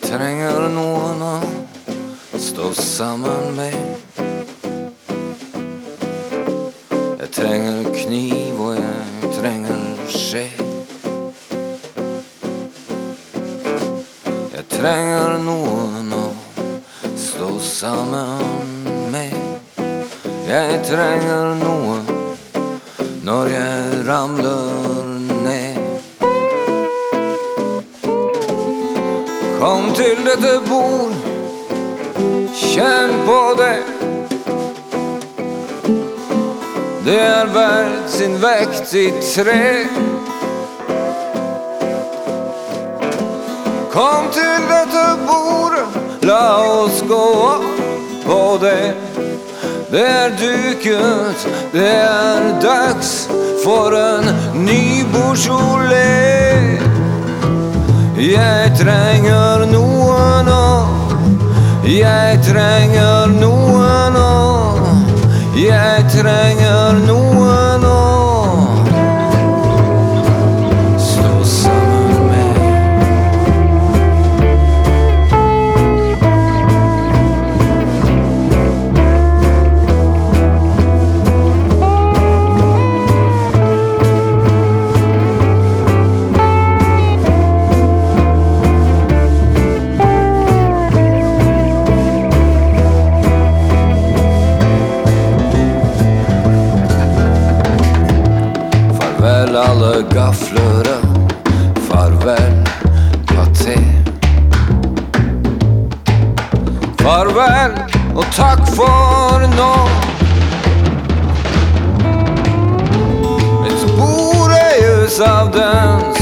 trenger noen å stå sammen med. Jeg trenger kniv og jeg trenger skje. Jeg trenger noen å stå sammen med. Jeg trenger noe når jeg ramler ned. Kom til dette bord, kjenn på det. Det er verdt sin vekt i tre. Kom til dette bordet, la oss gå opp på det. Det er duket, det er dags for en ny bordskjole. Jeg trenger noen å, jeg trenger noen å, jeg trenger noen å stå sammen med. Farvel alle gafler, farvel paté. Farvel og takk for nå. Et bord eies av den